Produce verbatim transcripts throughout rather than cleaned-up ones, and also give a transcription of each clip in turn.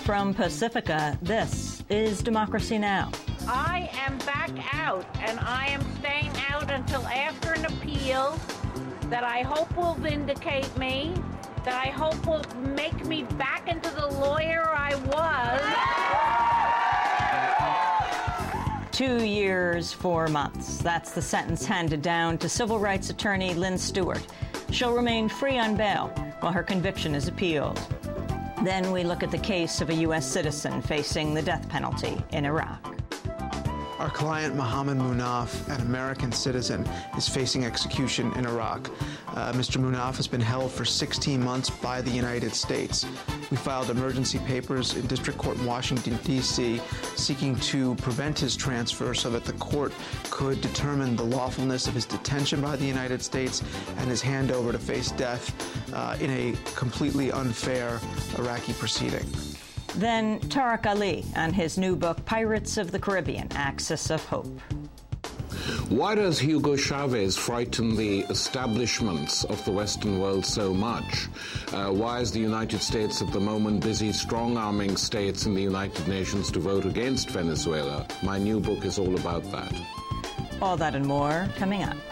From Pacifica, this is Democracy Now! I am back out, and I am staying out until after an appeal that I hope will vindicate me, that I hope will make me back into the lawyer I was. Two years, four months. That's the sentence handed down to civil rights attorney Lynn Stewart. She'll remain free on bail while her conviction is appealed. Then we look at the case of a U S citizen facing the death penalty in Iraq. Our client, Mohammed Munaf, an American citizen, is facing execution in Iraq. Uh, Mister Munaf has been held for sixteen months by the United States. We filed emergency papers in District Court in Washington, D C, seeking to prevent his transfer so that the court could determine the lawfulness of his detention by the United States and his handover to face death uh, in a completely unfair Iraqi proceeding. Then Tariq Ali and his new book, Pirates of the Caribbean, Axis of Hope. Why does Hugo Chavez frighten the establishments of the Western world so much? Uh, why is the United States at the moment busy strong-arming states in the United Nations to vote against Venezuela? My new book is all about that. All that and more coming up.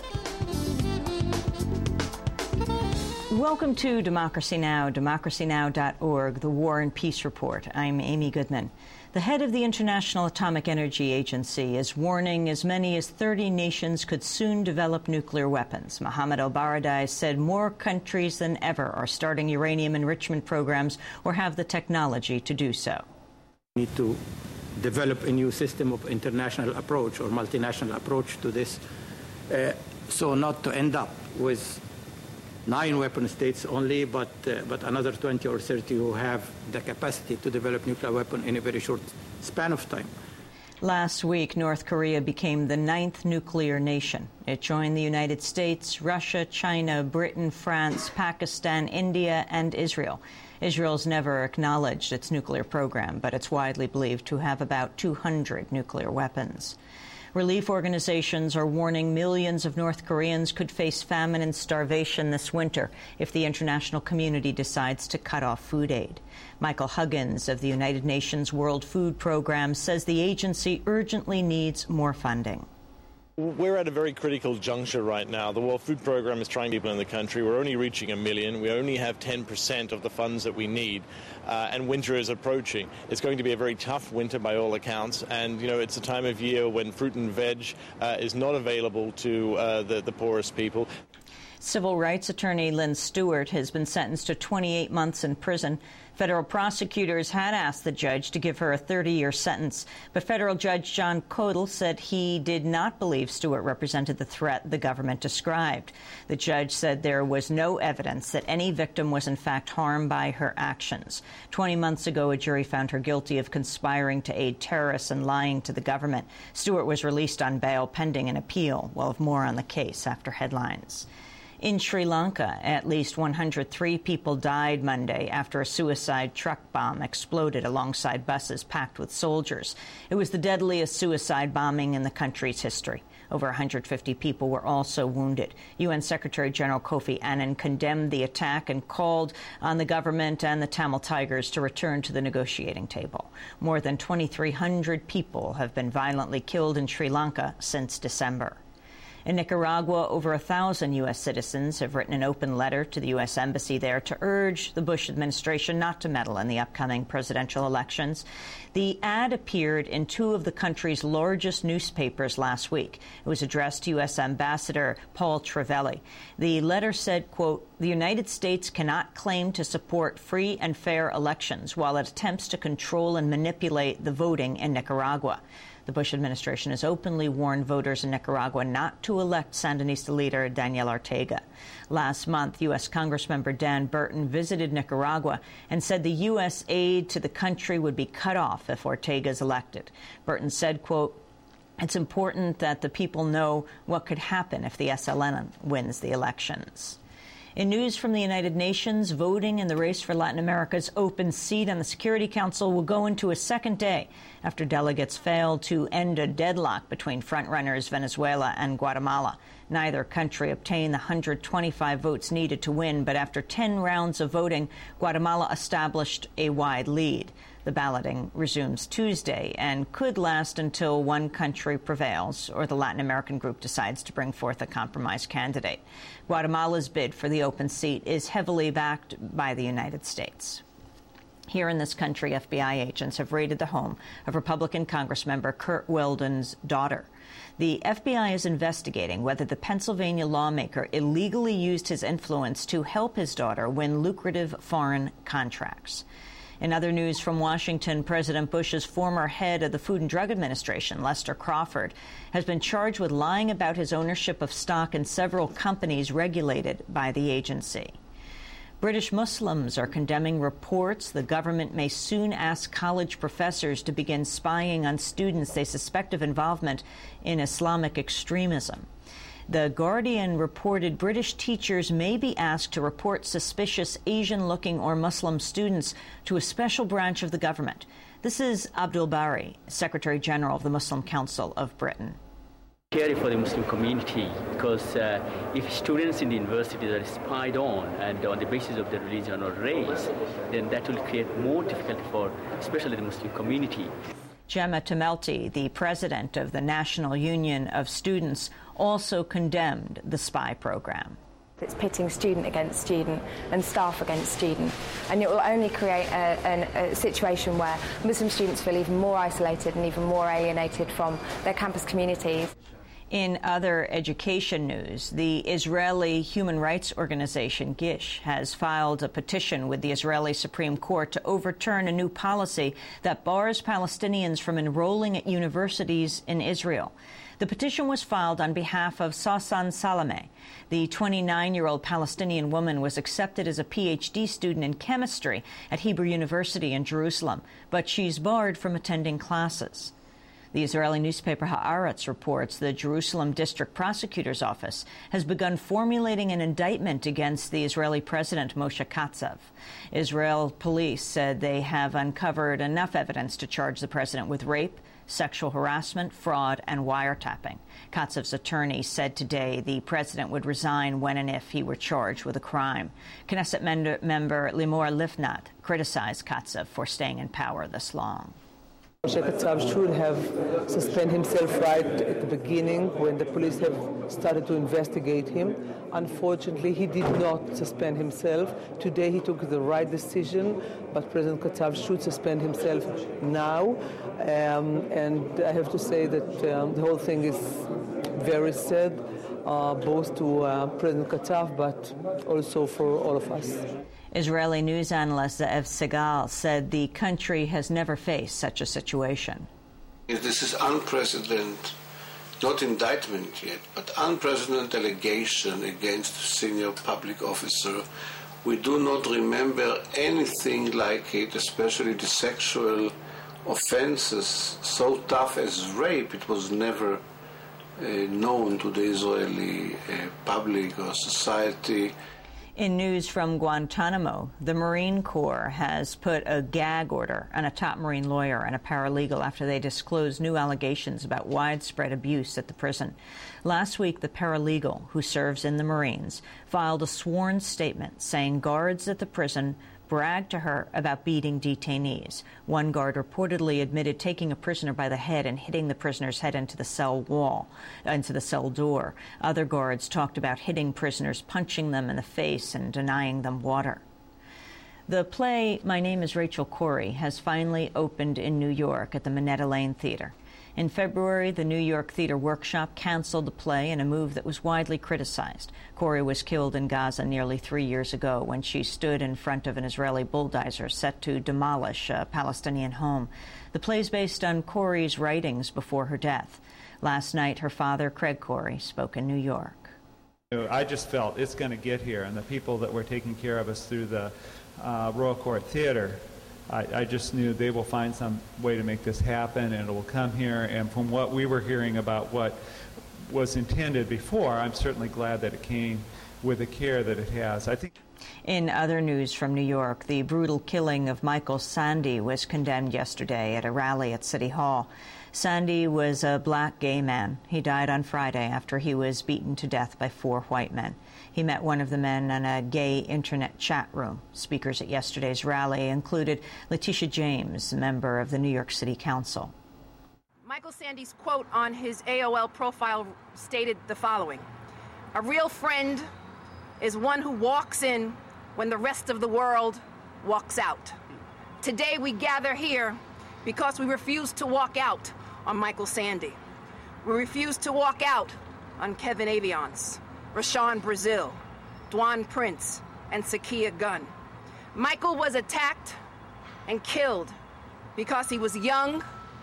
Welcome to Democracy Now!, democracy now dot org, the War and Peace Report. I'm Amy Goodman. The head of the International Atomic Energy Agency is warning as many as thirty nations could soon develop nuclear weapons. Mohammed El-Baradei said more countries than ever are starting uranium enrichment programs or have the technology to do so. We need to develop a new system of international approach or multinational approach to this, uh, so not to end up with nine weapon states only, but uh, but another twenty or thirty who have the capacity to develop nuclear weapon in a very short span of time. Last week, North Korea became the ninth nuclear nation. It joined the United States, Russia, China, Britain, France, Pakistan, India, and Israel. Israel's never acknowledged its nuclear program, but it's widely believed to have about two hundred nuclear weapons. Relief organizations are warning millions of North Koreans could face famine and starvation this winter if the international community decides to cut off food aid. Michael Huggins of the United Nations World Food Program says the agency urgently needs more funding. We're at a very critical juncture right now. The World Food Program is trying people in the country. We're only reaching a million. We only have ten percent of the funds that we need, uh, and winter is approaching. It's going to be a very tough winter by all accounts, and you know it's a time of year when fruit and veg uh, is not available to uh, the, the poorest people. Civil rights attorney Lynn Stewart has been sentenced to twenty-eight months in prison. Federal prosecutors had asked the judge to give her a thirty-year sentence, but federal judge John Kodal said he did not believe Stewart represented the threat the government described. The judge said there was no evidence that any victim was in fact harmed by her actions. Twenty months ago, a jury found her guilty of conspiring to aid terrorists and lying to the government. Stewart was released on bail pending an appeal. We'll have more on the case after headlines. In Sri Lanka, at least one hundred three people died Monday after a suicide truck bomb exploded alongside buses packed with soldiers. It was the deadliest suicide bombing in the country's history. Over one hundred fifty people were also wounded. U N Secretary General Kofi Annan condemned the attack and called on the government and the Tamil Tigers to return to the negotiating table. More than twenty-three hundred people have been violently killed in Sri Lanka since December. In Nicaragua, over a thousand U S citizens have written an open letter to the U S Embassy there to urge the Bush administration not to meddle in the upcoming presidential elections. The ad appeared in two of the country's largest newspapers last week. It was addressed to U S Ambassador Paul Trevelli. The letter said, quote, "The United States cannot claim to support free and fair elections while it attempts to control and manipulate the voting in Nicaragua." The Bush administration has openly warned voters in Nicaragua not to elect Sandinista leader Daniel Ortega. Last month, U S Congressmember Dan Burton visited Nicaragua and said the U S aid to the country would be cut off if Ortega is elected. Burton said, quote, "It's important that the people know what could happen if the S L N wins the elections." In news from the United Nations, voting in the race for Latin America's open seat on the Security Council will go into a second day after delegates failed to end a deadlock between frontrunners Venezuela and Guatemala. Neither country obtained the one hundred twenty-five votes needed to win, but after ten rounds of voting, Guatemala established a wide lead. The balloting resumes Tuesday and could last until one country prevails or the Latin American group decides to bring forth a compromise candidate. Guatemala's bid for the open seat is heavily backed by the United States. Here in this country, F B I agents have raided the home of Republican Congressmember Curt Weldon's daughter. The F B I is investigating whether the Pennsylvania lawmaker illegally used his influence to help his daughter win lucrative foreign contracts. In other news from Washington, President Bush's former head of the Food and Drug Administration, Lester Crawford, has been charged with lying about his ownership of stock in several companies regulated by the agency. British Muslims are condemning reports the government may soon ask college professors to begin spying on students they suspect of involvement in Islamic extremism. The Guardian reported British teachers may be asked to report suspicious Asian-looking or Muslim students to a special branch of the government. This is Abdul Bari, Secretary General of the Muslim Council of Britain. Scary for the Muslim community because uh, if students in the universities are spied on and on the basis of their religion or race, then that will create more difficulty for especially the Muslim community. Gemma Tummelty, the president of the National Union of Students, also condemned the spy program. It's pitting student against student and staff against student, and it will only create a, a, a situation where Muslim students feel even more isolated and even more alienated from their campus communities. In other education news, the Israeli human rights organization Gish has filed a petition with the Israeli Supreme Court to overturn a new policy that bars Palestinians from enrolling at universities in Israel. The petition was filed on behalf of Sassan Salameh. The twenty-nine-year-old Palestinian woman was accepted as a P H D student in chemistry at Hebrew University in Jerusalem, but she's barred from attending classes. The Israeli newspaper Haaretz reports the Jerusalem District Prosecutor's Office has begun formulating an indictment against the Israeli President Moshe Katsav. Israel police said they have uncovered enough evidence to charge the president with rape, sexual harassment, fraud, and wiretapping. Katsav's attorney said today the president would resign when and if he were charged with a crime. Knesset member Limor Livnat criticized Katsav for staying in power this long. Moshe Katsav should have suspended himself right at the beginning when the police have started to investigate him. Unfortunately, he did not suspend himself. Today he took the right decision, but President Katsav should suspend himself now. Um, and I have to say that um, the whole thing is very sad, uh, both to uh, President Katsav, but also for all of us. Israeli news analyst Ze'ev Segal said the country has never faced such a situation. This is unprecedented, not indictment yet, but unprecedented allegation against a senior public officer. We do not remember anything like it, especially the sexual offenses so tough as rape. It was never uh, known to the Israeli uh, public or society. In news from Guantanamo, the Marine Corps has put a gag order on a top Marine lawyer and a paralegal after they disclosed new allegations about widespread abuse at the prison. Last week, the paralegal, who serves in the Marines, filed a sworn statement saying guards at the prison bragged to her about beating detainees. One guard reportedly admitted taking a prisoner by the head and hitting the prisoner's head into the cell wall, into the cell door. Other guards talked about hitting prisoners, punching them in the face, and denying them water. The play My Name is Rachel Corrie has finally opened in New York at the Minetta Lane Theater. In February, the New York Theater Workshop canceled the play in a move that was widely criticized. Corrie was killed in Gaza nearly three years ago when she stood in front of an Israeli bulldozer set to demolish a Palestinian home. The play is based on Corrie's writings before her death. Last night, her father, Craig Corrie, spoke in New York. I just felt it's going to get here, and the people that were taking care of us through the uh, Royal Court Theater, I, I just knew they will find some way to make this happen, and it will come here. And from what we were hearing about what was intended before, I'm certainly glad that it came with the care that it has. I think. In other news from New York, the brutal killing of Michael Sandy was condemned yesterday at a rally at City Hall. Sandy was a black gay man. He died on Friday after he was beaten to death by four white men. He met one of the men in a gay internet chat room. Speakers at yesterday's rally included Letitia James, a member of the New York City Council. Michael Sandy's quote on his A O L profile stated the following: "A real friend is one who walks in when the rest of the world walks out." Today we gather here because we refuse to walk out on Michael Sandy. We refuse to walk out on Kevin Aviance, Rashawn Brazil, Dwan Prince, and Sakia Gunn. Michael was attacked and killed because he was young,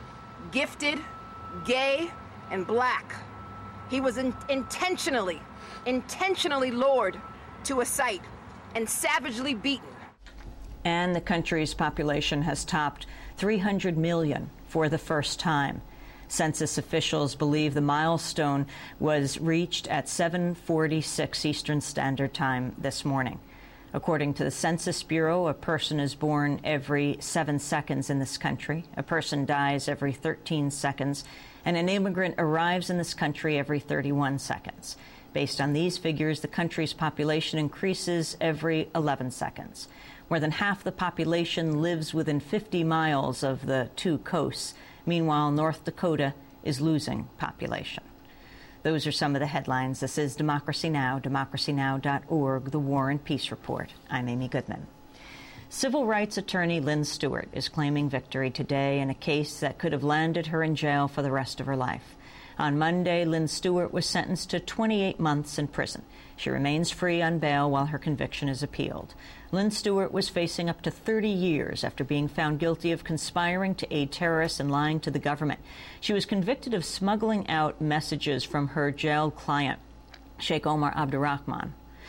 gifted, gay, and black. He was in- intentionally, intentionally lured to a site and savagely beaten. And the country's population has topped three hundred million for the first time. Census officials believe the milestone was reached at seven forty-six Eastern Standard Time this morning. According to the Census Bureau, a person is born every seven seconds in this country, a person dies every thirteen seconds, and an immigrant arrives in this country every thirty-one seconds. Based on these figures, the country's population increases every eleven seconds. More than half the population lives within fifty miles of the two coasts. Meanwhile, North Dakota is losing population. Those are some of the headlines. This is Democracy Now!, democracy now dot org, the War and Peace Report. I'm Amy Goodman. Civil rights attorney Lynn Stewart is claiming victory today in a case that could have landed her in jail for the rest of her life. On Monday, Lynn Stewart was sentenced to twenty-eight months in prison. She remains free on bail while her conviction is appealed. Lynn Stewart was facing up to thirty years after being found guilty of conspiring to aid terrorists and lying to the government. She was convicted of smuggling out messages from her jailed client, Sheikh Omar Abdurrahman.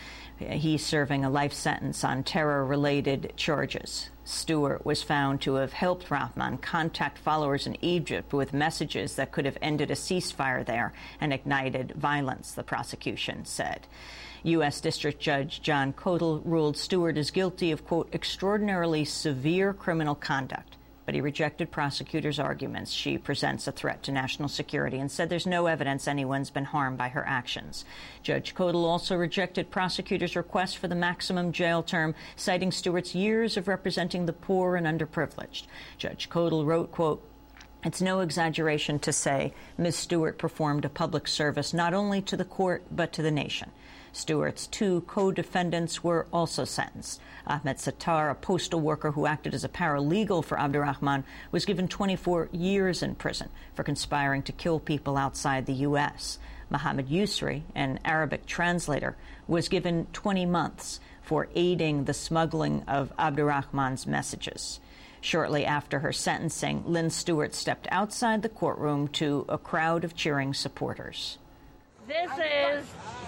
He's serving a life sentence on terror-related charges. Stewart was found to have helped Rahman contact followers in Egypt with messages that could have ended a ceasefire there and ignited violence, the prosecution said. U S District Judge John Kodal ruled Stewart is guilty of, quote, extraordinarily severe criminal conduct, but he rejected prosecutors' arguments she presents a threat to national security and said there's no evidence anyone's been harmed by her actions. Judge Kodal also rejected prosecutors' request for the maximum jail term, citing Stewart's years of representing the poor and underprivileged. Judge Kodal wrote, quote, "It's no exaggeration to say Miz Stewart performed a public service not only to the court but to the nation." Stewart's two co-defendants were also sentenced. Ahmed Sattar, a postal worker who acted as a paralegal for Abdurrahman, was given twenty-four years in prison for conspiring to kill people outside the U S Mohammed Yusri, an Arabic translator, was given twenty months for aiding the smuggling of Abdurrahman's messages. Shortly after her sentencing, Lynn Stewart stepped outside the courtroom to a crowd of cheering supporters. This is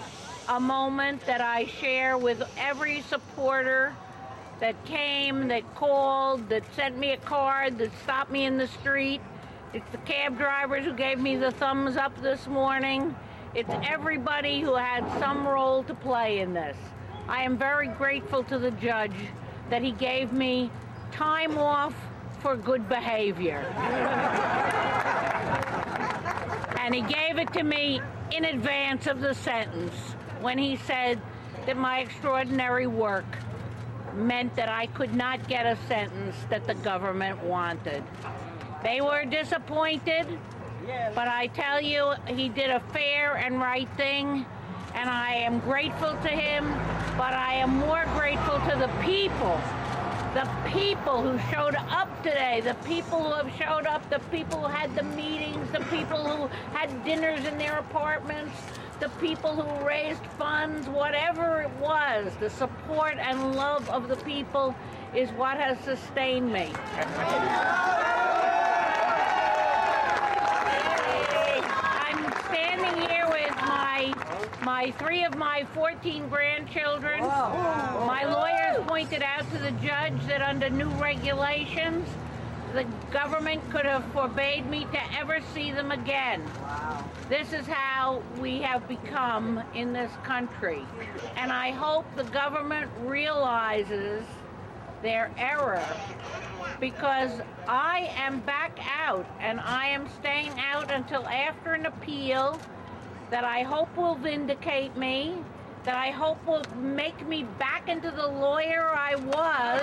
a moment that I share with every supporter that came, that called, that sent me a card, that stopped me in the street. It's the cab drivers who gave me the thumbs up this morning. It's everybody who had some role to play in this. I am very grateful to the judge that he gave me time off for good behavior. And he gave it to me in advance of the sentence, when he said that my extraordinary work meant that I could not get a sentence that the government wanted. They were disappointed, but I tell you, he did a fair and right thing, and I am grateful to him, but I am more grateful to the people, the people who showed up today, the people who have showed up, the people who had the meetings, the people who had dinners in their apartments, the people who raised funds, whatever it was, the support and love of the people is what has sustained me. I'm standing here with my my three of my fourteen grandchildren. My lawyers pointed out to the judge that under new regulations, the government could have forbade me to ever see them again. Wow. This is how we have become in this country. And I hope the government realizes their error, because I am back out, and I am staying out until after an appeal that I hope will vindicate me, that I hope will make me back into the lawyer I was.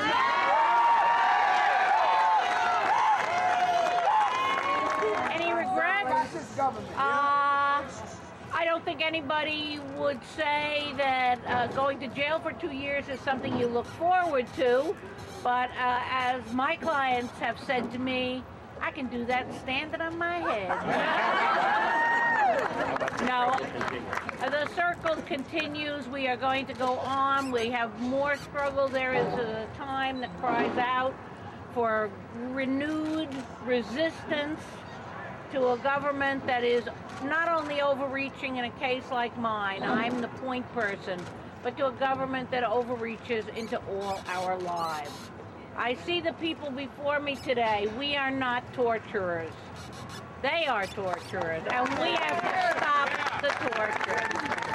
Any regrets? Uh, I don't think anybody would say that uh, going to jail for two years is something you look forward to, but uh, as my clients have said to me, I can do that standing on my head. No, the circle continues. We are going to go on. We have more struggle. There is a time that cries out for renewed resistance to a government that is not only overreaching in a case like mine, I'm the point person, but to a government that overreaches into all our lives. I see the people before me today. We are not torturers. They are torturers, and we have to stop the torture.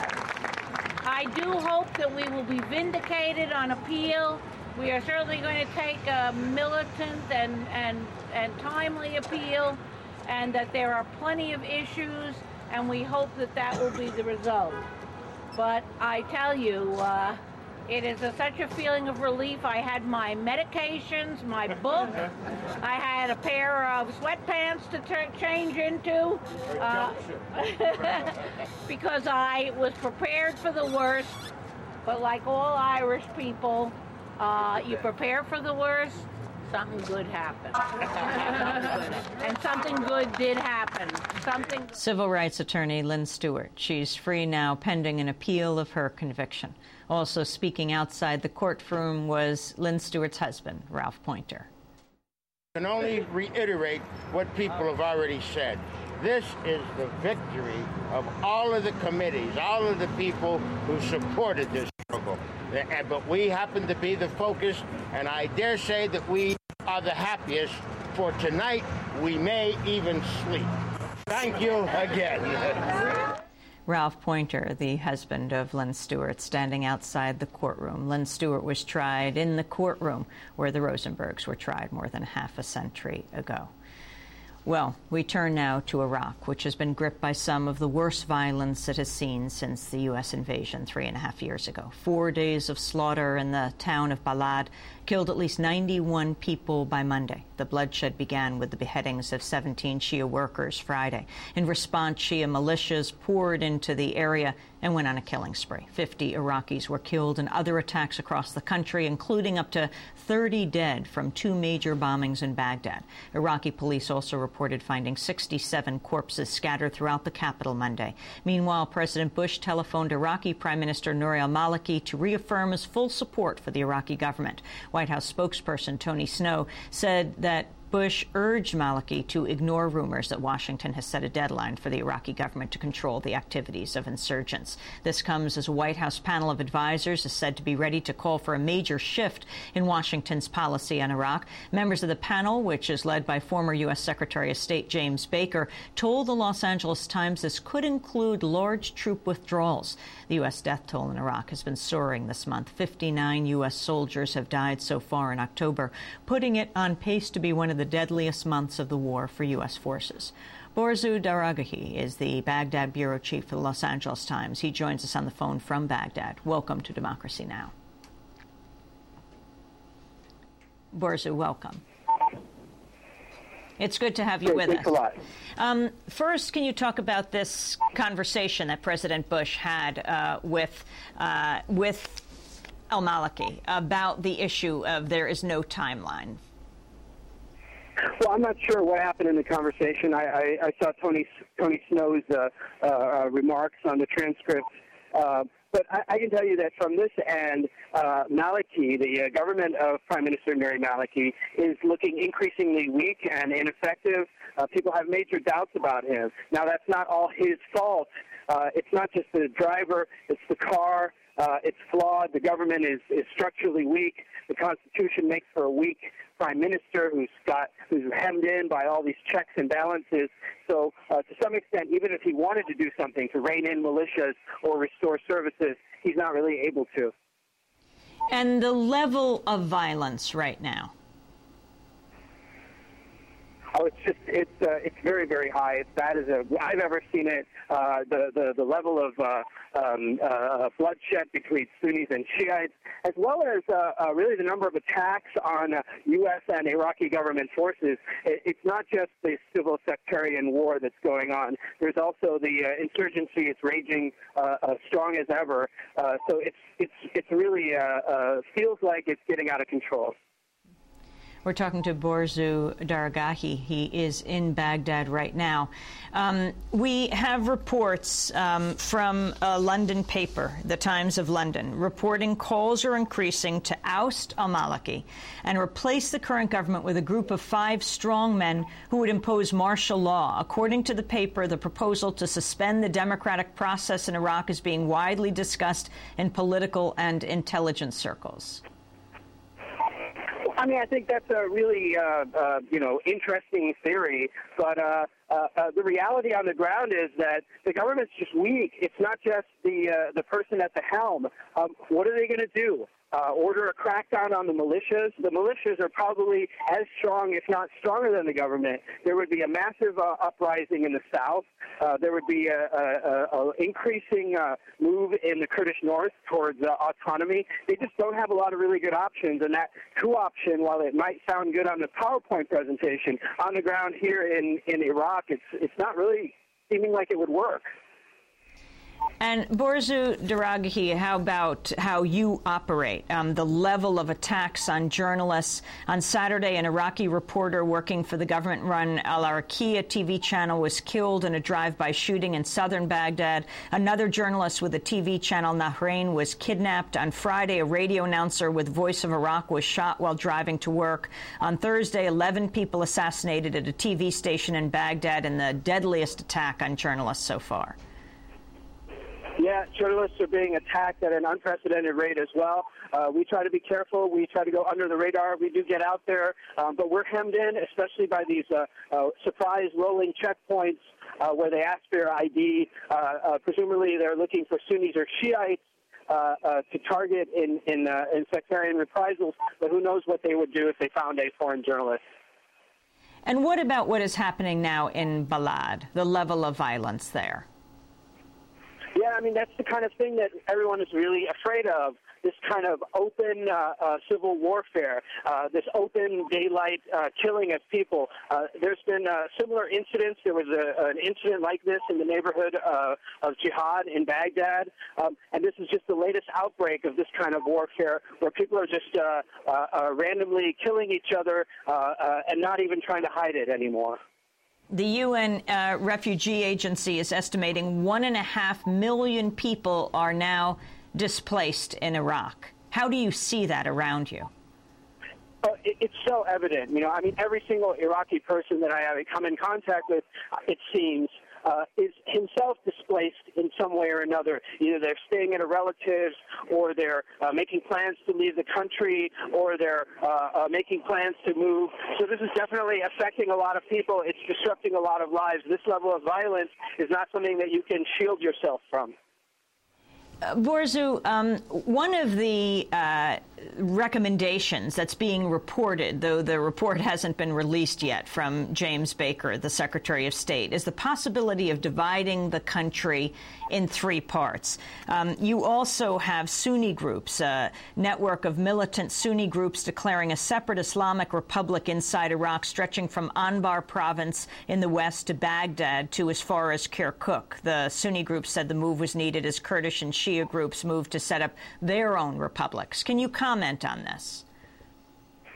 I do hope that we will be vindicated on appeal. We are certainly going to take a militant and, and, and timely appeal, and that there are plenty of issues, and we hope that that will be the result. But I tell you, uh, it is a, such a feeling of relief. I had my medications, my book. I had a pair of sweatpants to t- change into uh, because I was prepared for the worst. But like all Irish people, uh, you prepare for the worst, something good happened. And something good did happen. Something. Civil rights attorney Lynn Stewart. She's free now pending an appeal of her conviction. Also speaking outside the courtroom was Lynn Stewart's husband, Ralph Poynter. I can only reiterate what people have already said. This is the victory of all of the committees, all of the people who supported this struggle. But we happen to be the focus, and I dare say that we are the happiest, for tonight we may even sleep. Thank you again. Ralph Poynter, the husband of Lynn Stewart, standing outside the courtroom. Lynn Stewart was tried in the courtroom where the Rosenbergs were tried more than half a century ago. Well, we turn now to Iraq, which has been gripped by some of the worst violence it has seen since the U S invasion three and a half years ago. Four days of slaughter in the town of Balad killed at least ninety-one people by Monday. The bloodshed began with the beheadings of seventeen Shia workers Friday. In response, Shia militias poured into the area and went on a killing spree. fifty Iraqis were killed in other attacks across the country, including up to thirty dead from two major bombings in Baghdad. Iraqi police also reported finding sixty-seven corpses scattered throughout the capital Monday. Meanwhile, President Bush telephoned Iraqi Prime Minister Nouri al-Maliki to reaffirm his full support for the Iraqi government. White House spokesperson Tony Snow said that Bush urged Maliki to ignore rumors that Washington has set a deadline for the Iraqi government to control the activities of insurgents. This comes as a White House panel of advisors is said to be ready to call for a major shift in Washington's policy on Iraq. Members of the panel, which is led by former U S Secretary of State James Baker, told the Los Angeles Times this could include large troop withdrawals. The U S death toll in Iraq has been soaring this month. fifty-nine U S soldiers have died so far in October, putting it on pace to be one of the deadliest months of the war for U S forces. Borzu Daragahi is the Baghdad bureau chief for the Los Angeles Times. He joins us on the phone from Baghdad. Welcome to Democracy Now! Borzu, welcome. It's good to have you Great, with thanks us. A lot. Um, first, can you talk about this conversation that President Bush had uh, with uh, with al-Maliki about the issue of there is no timeline? Well, I'm not sure what happened in the conversation. I, I, I saw Tony Tony Snow's uh, uh, remarks on the transcript. Uh, but I, I can tell you that from this end, uh, Maliki, the uh, government of Prime Minister Nouri Maliki, is looking increasingly weak and ineffective. Uh, people have major doubts about him. Now, that's not all his fault. Uh, it's not just the driver, it's the car. Uh, it's flawed. The government is, is structurally weak. The Constitution makes for a weak prime minister who's got who's hemmed in by all these checks and balances. So uh, to some extent, even if he wanted to do something to rein in militias or restore services, he's not really able to. And the level of violence right now? Oh, it's just it's uh, it's very, very high. It's bad as a, I've ever seen it. Uh, the, the the level of uh, um, uh, bloodshed between Sunnis and Shiites, as well as uh, uh, really the number of attacks on uh, U S and Iraqi government forces. It, it's not just the civil sectarian war that's going on. There's also the uh, insurgency. It's raging uh, uh, strong as ever. Uh, so it's it's it's really uh, uh, feels like it's getting out of control. We're talking to Borzu Daragahi. He is in Baghdad right now. Um, we have reports um, from a London paper, the Times of London, reporting calls are increasing to oust al-Maliki and replace the current government with a group of five strong men who would impose martial law. According to the paper, the proposal to suspend the democratic process in Iraq is being widely discussed in political and intelligence circles. I mean, I think that's a really, uh, uh, you know, interesting theory. But uh, uh, uh, the reality on the ground is that the government's just weak. It's not just the uh, the person at the helm. Um, what are they going to do? Uh, order a crackdown on the militias? The militias are probably as strong, if not stronger than the government. There would be a massive uh, uprising in the south. Uh, there would be a, a, a, a increasing uh, move in the Kurdish north towards uh, autonomy. They just don't have a lot of really good options. And that coup option, while it might sound good on the PowerPoint presentation, on the ground here in, in Iraq, it's, it's not really seeming like it would work. And Borzu Daragahi, how about how you operate, um, the level of attacks on journalists? On Saturday, an Iraqi reporter working for the government-run Al Araqiya T V channel was killed in a drive-by shooting in southern Baghdad. Another journalist with the T V channel Nahrain was kidnapped. On Friday, a radio announcer with Voice of Iraq was shot while driving to work. On Thursday, eleven people assassinated at a T V station in Baghdad in the deadliest attack on journalists so far. Yeah, journalists are being attacked at an unprecedented rate as well. Uh, we try to be careful. We try to go under the radar. We do get out there, um, but we're hemmed in, especially by these uh, uh, surprise rolling checkpoints uh, where they ask for your I D. Uh, uh, presumably, they're looking for Sunnis or Shiites uh, uh, to target in in, uh, in sectarian reprisals. But who knows what they would do if they found a foreign journalist. And what about what is happening now in Balad, the level of violence there? Yeah, I mean, that's the kind of thing that everyone is really afraid of, this kind of open uh, uh, civil warfare, uh, this open daylight uh, killing of people. Uh, there's been uh, similar incidents. There was a, an incident like this in the neighborhood uh, of Jihad in Baghdad, um, and this is just the latest outbreak of this kind of warfare where people are just uh, uh, uh, randomly killing each other uh, uh, and not even trying to hide it anymore. The U N uh, Refugee Agency is estimating one and a half million people are now displaced in Iraq. How do you see that around you? Uh, it, it's so evident. You know, I mean, every single Iraqi person that I have come in contact with, it seems, uh, is himself displaced in some way or another. Either they're staying at a relative's, or they're uh, making plans to leave the country, or they're uh, uh, making plans to move. So this is definitely affecting a lot of people. It's disrupting a lot of lives. This level of violence is not something that you can shield yourself from. Uh, Borzu, um, one of the uh, recommendations that's being reported, though the report hasn't been released yet, from James Baker, the Secretary of State, is the possibility of dividing the country in three parts. Um, you also have Sunni groups, a network of militant Sunni groups declaring a separate Islamic republic inside Iraq, stretching from Anbar province in the west to Baghdad to as far as Kirkuk. The Sunni groups said the move was needed as Kurdish and Shia groups moved to set up their own republics. Can you comment on this?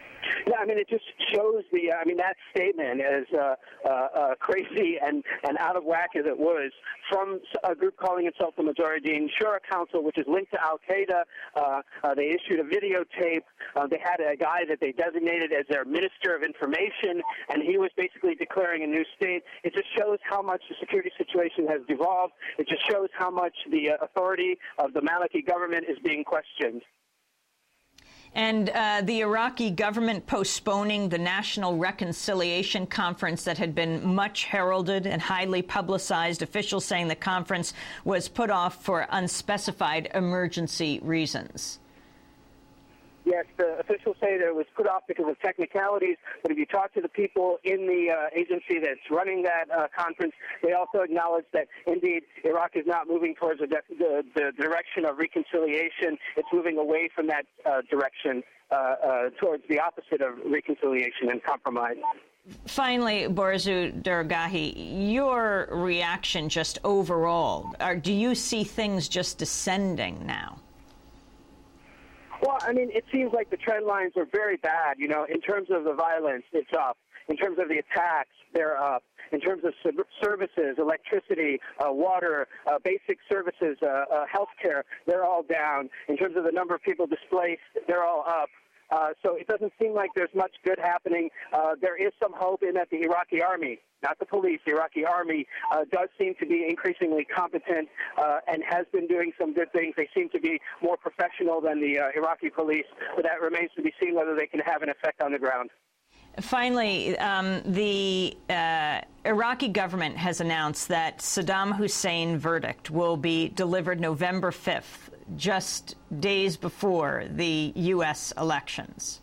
Yeah, I mean, it just shows the, I mean, that statement, as uh, uh, uh, crazy and, and out of whack as it was, from a group calling itself the Mujahideen Shura Council, which is linked to Al-Qaeda. Uh, uh, they issued a videotape. Uh, they had a guy that they designated as their Minister of Information, and he was basically declaring a new state. It just shows how much the security situation has devolved. It just shows how much the uh, authority of the Maliki government is being questioned. And uh, the Iraqi government postponing the National Reconciliation Conference that had been much heralded and highly publicized, officials saying the conference was put off for unspecified emergency reasons. Yes, the officials say that it was put off because of technicalities, but if you talk to the people in the uh, agency that's running that uh, conference, they also acknowledge that, indeed, Iraq is not moving towards the, the, the direction of reconciliation. It's moving away from that uh, direction uh, uh, towards the opposite of reconciliation and compromise. Finally, Borzou Dargahi, your reaction just overall, are, do you see things just descending now? Well, I mean, it seems like the trend lines are very bad. You know, in terms of the violence, it's up. In terms of the attacks, they're up. In terms of services, electricity, uh, water, uh, basic services, uh, uh, health care, they're all down. In terms of the number of people displaced, they're all up. Uh, so it doesn't seem like there's much good happening. Uh, there is some hope in that the Iraqi army, not the police, the Iraqi army uh, does seem to be increasingly competent uh, and has been doing some good things. They seem to be more professional than the uh, Iraqi police, but that remains to be seen whether they can have an effect on the ground. Finally, um, the uh, Iraqi government has announced that Saddam Hussein verdict will be delivered November fifth, just days before the U S elections.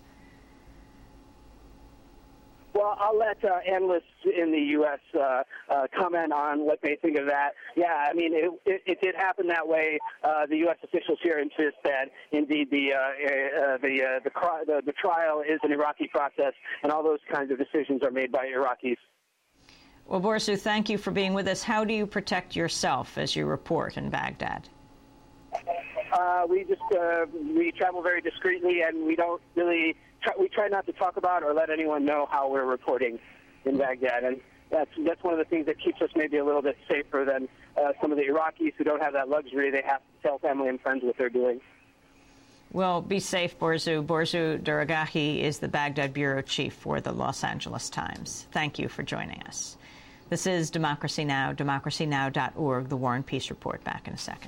Well, I'll let uh, analysts in the U S Uh, uh, comment on what they think of that. Yeah, I mean, it, it, it did happen that way. Uh, the U S officials here insist that, indeed, the uh, uh, the, uh, the, the the trial is an Iraqi process, and all those kinds of decisions are made by Iraqis. Well, Borzou, thank you for being with us. How do you protect yourself as you report in Baghdad? Uh, we just uh, we travel very discreetly, and we don't really try, we try not to talk about or let anyone know how we're reporting in Baghdad, and that's that's one of the things that keeps us maybe a little bit safer than uh, some of the Iraqis who don't have that luxury. They have to tell family and friends what they're doing. Well, be safe, Borzou. Borzou Dargahi is the Baghdad bureau chief for the Los Angeles Times. Thank you for joining us. This is Democracy Now!, democracy now dot org, the War and Peace Report. Back in a second.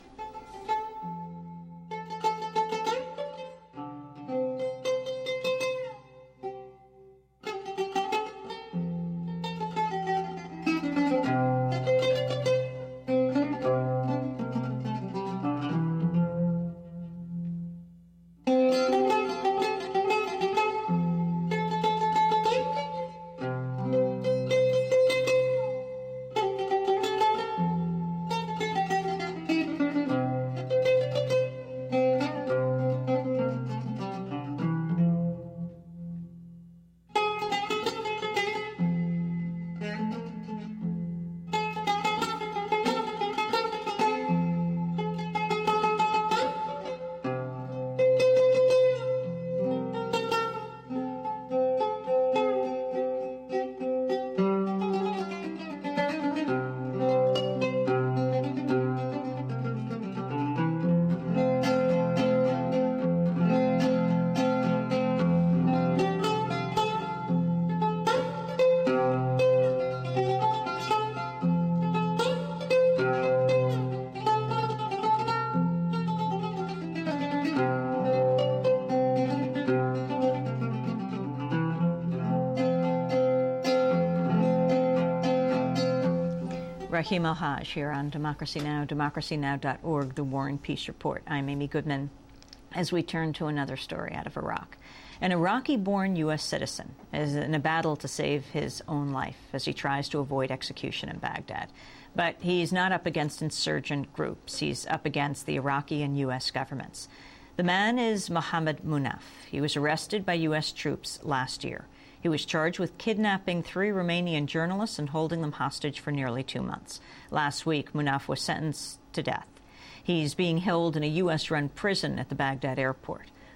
Rahim El-Haj here on Democracy Now!, democracy now dot org, the War and Peace Report. I'm Amy Goodman. As we turn to another story out of Iraq. An Iraqi-born U S citizen is in a battle to save his own life as he tries to avoid execution in Baghdad. But he's not up against insurgent groups. He's up against the Iraqi and U S governments. The man is Mohammed Munaf. He was arrested by U S troops last year. He was charged with kidnapping three Romanian journalists and holding them hostage for nearly two months. Last week, Munaf was sentenced to death. He's being held in a U S-run prison at the Baghdad airport.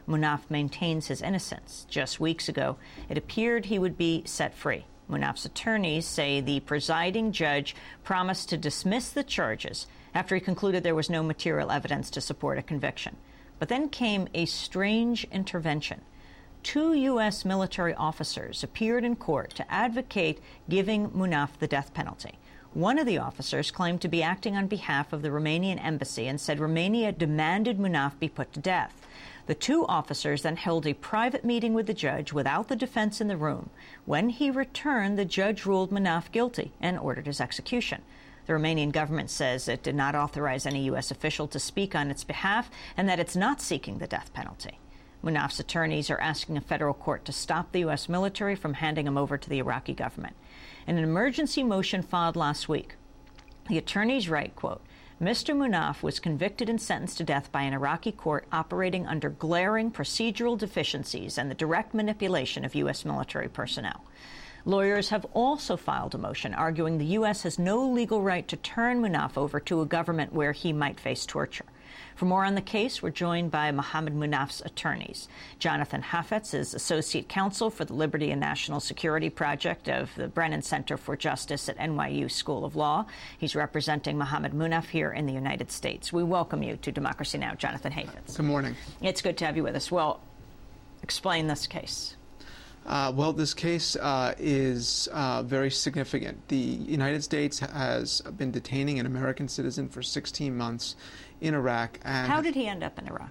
Munaf maintains his innocence. Just weeks ago, it appeared he would be set free. Munaf's attorneys say the presiding judge promised to dismiss the charges after he concluded there was no material evidence to support a conviction. But then came a strange intervention. Two U S military officers appeared in court to advocate giving Munaf the death penalty. One of the officers claimed to be acting on behalf of the Romanian embassy and said Romania demanded Munaf be put to death. The two officers then held a private meeting with the judge without the defense in the room. When he returned, the judge ruled Munaf guilty and ordered his execution. The Romanian government says it did not authorize any U S official to speak on its behalf and that it's not seeking the death penalty. Munaf's attorneys are asking a federal court to stop the U S military from handing him over to the Iraqi government. In an emergency motion filed last week, the attorneys write, quote, Mister Munaf was convicted and sentenced to death by an Iraqi court operating under glaring procedural deficiencies and the direct manipulation of U S military personnel. Lawyers have also filed a motion arguing the U S has no legal right to turn Munaf over to a government where he might face torture. For more on the case, we're joined by Mohammed Munaf's attorneys. Jonathan Hafetz is Associate Counsel for the Liberty and National Security Project of the Brennan Center for Justice at N Y U School of Law. He's representing Mohammed Munaf here in the United States. We welcome you to Democracy Now!, Jonathan Hafetz. Good morning. It's good to have you with us. Well, explain this case. Uh, well, this case uh, is uh, very significant. The United States has been detaining an American citizen for sixteen months in Iraq. And how did he end up in Iraq?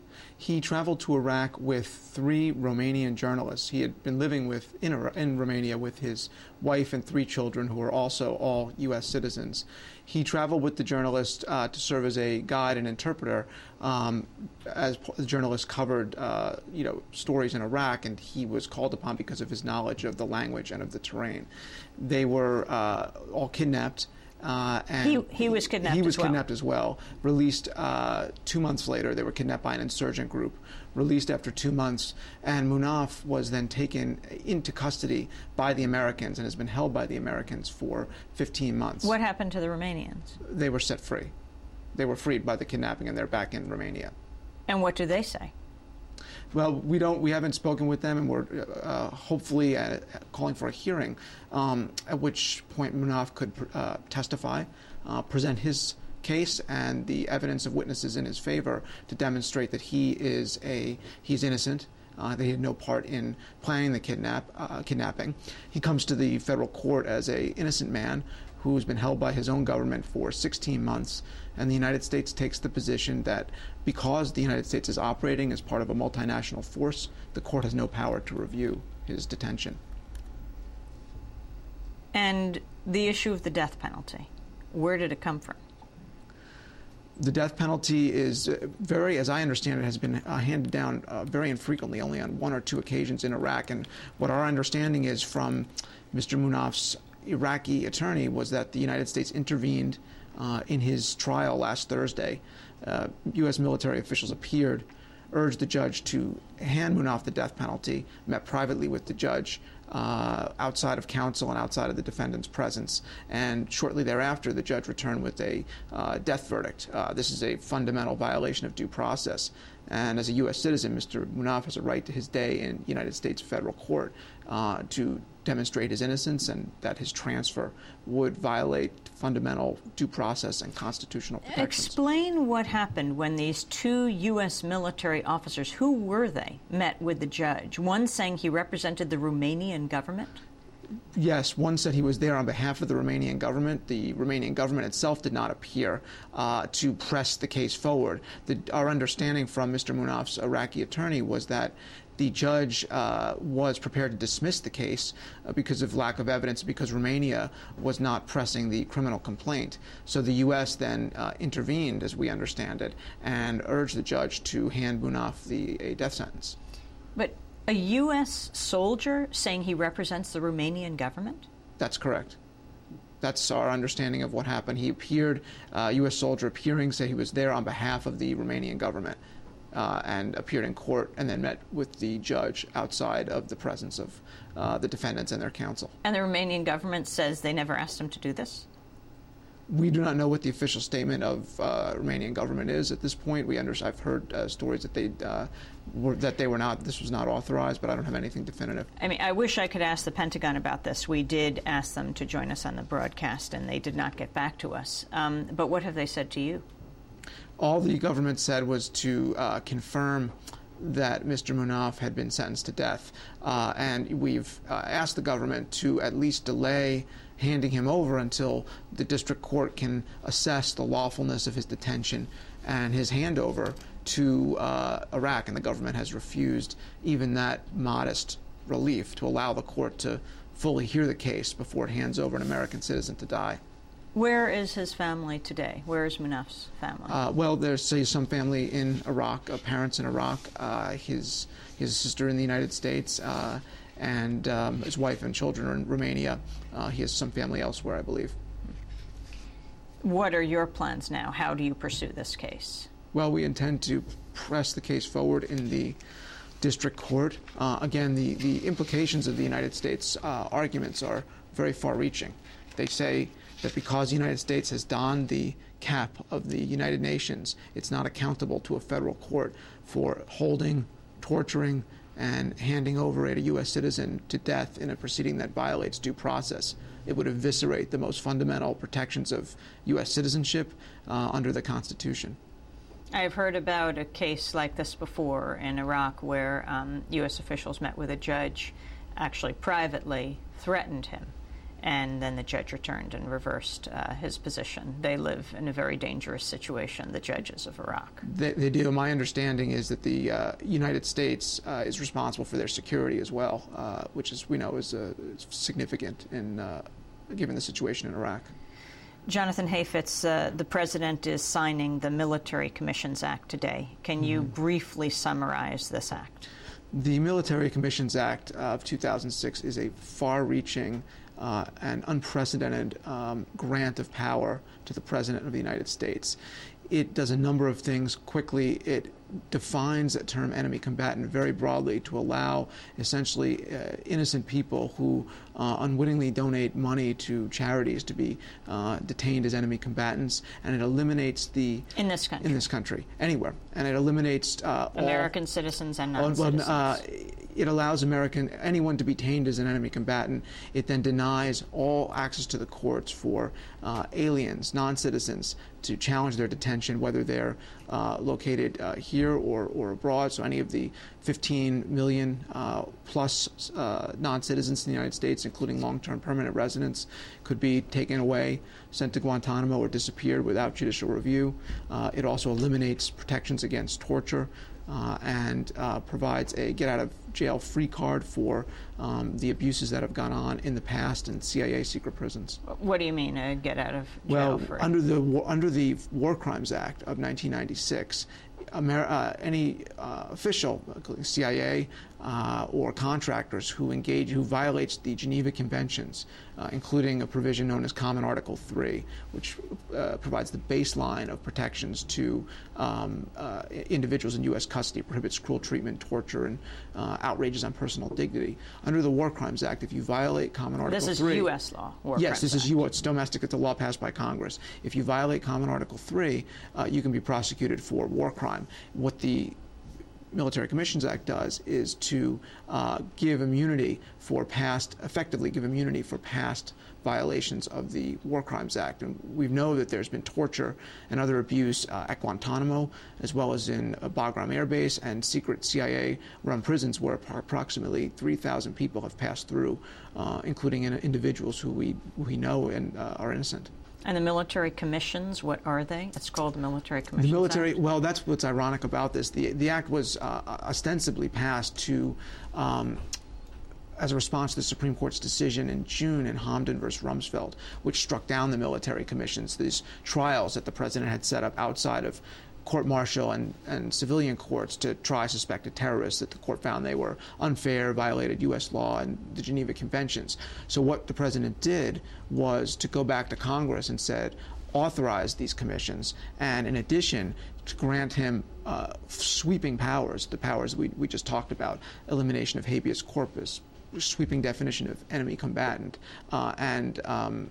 He traveled to Iraq with three Romanian journalists. He had been living with in, in Romania with his wife and three children, who are also all U S citizens. He traveled with the journalist uh, to serve as a guide and interpreter um, as the journalist covered uh, you know, stories in Iraq, and he was called upon because of his knowledge of the language and of the terrain. They were uh, all kidnapped. Uh, and he, he was kidnapped He was as well. kidnapped as well. Released uh, two months later. They were kidnapped by an insurgent group. Released after two months. And Munaf was then taken into custody by the Americans and has been held by the Americans for fifteen months. What happened to the Romanians? They were set free. They were freed by the kidnapping, and they're back in Romania. And what do they say? Well, we don't. We haven't spoken with them, and we're uh, hopefully uh, calling for a hearing, um, at which point Munaf could uh, testify, uh, present his case and the evidence of witnesses in his favor to demonstrate that he is a he's innocent, uh, that he had no part in planning the kidnap uh, kidnapping. He comes to the federal court as a innocent man who's been held by his own government for sixteen months, and the United States takes the position that because the United States is operating as part of a multinational force, the court has no power to review his detention. And the issue of the death penalty, where did it come from? The death penalty is very, as I understand it, has been uh, handed down uh, very infrequently, only on one or two occasions in Iraq. And what our understanding is from Mister Munaf's Iraqi attorney was that the United States intervened uh, in his trial last Thursday. Uh, U S military officials appeared, urged the judge to hand Munaf the death penalty, met privately with the judge uh, outside of counsel and outside of the defendant's presence, and shortly thereafter the judge returned with a uh, death verdict. Uh, this is a fundamental violation of due process. And as a U S citizen, Mister Munaf has a right to his day in United States federal court uh, to demonstrate his innocence, and that his transfer would violate fundamental due process and constitutional protections. Explain what happened when these two U S military officers, who were they, met with the judge? One saying he represented the Romanian government? Yes, one said he was there on behalf of the Romanian government. The Romanian government itself did not appear uh, to press the case forward. The, our understanding from Mister Munaf's Iraqi attorney was that the judge uh, was prepared to dismiss the case uh, because of lack of evidence, because Romania was not pressing the criminal complaint. So the U S then uh, intervened, as we understand it, and urged the judge to hand Munaf the, a death sentence. But a U S soldier saying he represents the Romanian government? That's correct. That's our understanding of what happened. He appeared, a uh, U S soldier appearing, said he was there on behalf of the Romanian government, uh, and appeared in court and then met with the judge outside of the presence of uh, the defendants and their counsel. And the Romanian government says they never asked him to do this? we do not know what the official statement of uh, Romanian government is at this point. We under, I've heard uh, stories that they uh, were that they were not. This was not authorized, but I don't have anything definitive. I mean, I wish I could ask the Pentagon about this. We did ask them to join us on the broadcast, and they did not get back to us. Um, but what have they said to you? All the government said was to uh, confirm that Mister Munaf had been sentenced to death, uh, and we've uh, asked the government to at least delay handing him over until the district court can assess the lawfulness of his detention and his handover to uh, Iraq, and the government has refused even that modest relief to allow the court to fully hear the case before it hands over an American citizen to die. Where is his family today? Where is Munaf's family? Uh, well, there's say, some family in Iraq, uh, parents in Iraq, uh, his his sister in the United States, uh, and um, his wife and children are in Romania. Uh, he has some family elsewhere, I believe. What are your plans now? How do you pursue this case? Well, we intend to press the case forward in the district court. Uh, again, the, the implications of the United States uh, arguments are very far-reaching. They say that because the United States has donned the cap of the United Nations, it's not accountable to a federal court for holding, torturing, and handing over a U S citizen to death in a proceeding that violates due process. It would eviscerate the most fundamental protections of U S citizenship uh, under the Constitution. I've heard about a case like this before in Iraq where um, U S officials met with a judge, actually privately threatened him, and then the judge returned and reversed uh, his position. They live in a very dangerous situation, the judges of Iraq. They, they do. My understanding is that the uh, United States uh, is responsible for their security as well, uh, which is, we know is uh, significant in uh, given the situation in Iraq. Jonathan Hafetz, uh, the president is signing the Military Commissions Act today. Can you mm-hmm. briefly summarize this act? The Military Commissions Act of two thousand six is a far-reaching uh, and unprecedented um, grant of power to the President of the United States. It does a number of things quickly. It defines the term enemy combatant very broadly to allow essentially uh, innocent people who uh, unwittingly donate money to charities to be uh, detained as enemy combatants, and it eliminates the in this country in this country anywhere, and it eliminates uh, American all, citizens and non-citizens. Uh, it allows American anyone to be detained as an enemy combatant. It then denies all access to the courts for uh, aliens, non-citizens, to challenge their detention, whether they're uh, located uh, here or, or abroad. So any of the fifteen million uh, plus uh, non-citizens in the United States, including long-term permanent residents, could be taken away, sent to Guantanamo, or disappeared without judicial review. Uh, it also eliminates protections against torture. Uh, and uh, provides a get-out-of-jail-free card for um, the abuses that have gone on in the past in C I A secret prisons. What do you mean, a get-out-of-jail-free? Well, under the under the War Crimes Act of nineteen ninety-six, Amer uh, any uh, official, including C I A uh, or contractors who engage, who violates the Geneva Conventions, uh, including a provision known as Common Article three, which uh, provides the baseline of protections to um, uh, individuals in U S custody, prohibits cruel treatment, torture, and uh, outrages on personal dignity. Under the War Crimes Act, if you violate Common Article three... This is three, U S law, War Yes, Crimes this Act. is U S domestic. It's a law passed by Congress. If you violate Common Article three, uh, you can be prosecuted for war crime. What the Military Commissions Act does is to uh, give immunity for past, effectively give immunity for past violations of the War Crimes Act. And we know that there's been torture and other abuse uh, at Guantanamo, as well as in uh, Bagram Air Base and secret C I A-run prisons where approximately three thousand people have passed through, uh, including in, individuals who we, who we know and uh, are innocent. And the military commissions, what are they? It's called the Military Commissions The military, Act? well, that's what's ironic about this. The, the act was uh, ostensibly passed to, um, as a response to the Supreme Court's decision in June in Hamdan versus Rumsfeld, which struck down the military commissions, these trials that the president had set up outside of court-martial and, and civilian courts to try suspected terrorists, that the court found they were unfair, violated U S law and the Geneva Conventions. So what the president did was to go back to Congress and said, authorize these commissions, and in addition, to grant him uh, sweeping powers, the powers we, we just talked about, elimination of habeas corpus, sweeping definition of enemy combatant, uh, and um,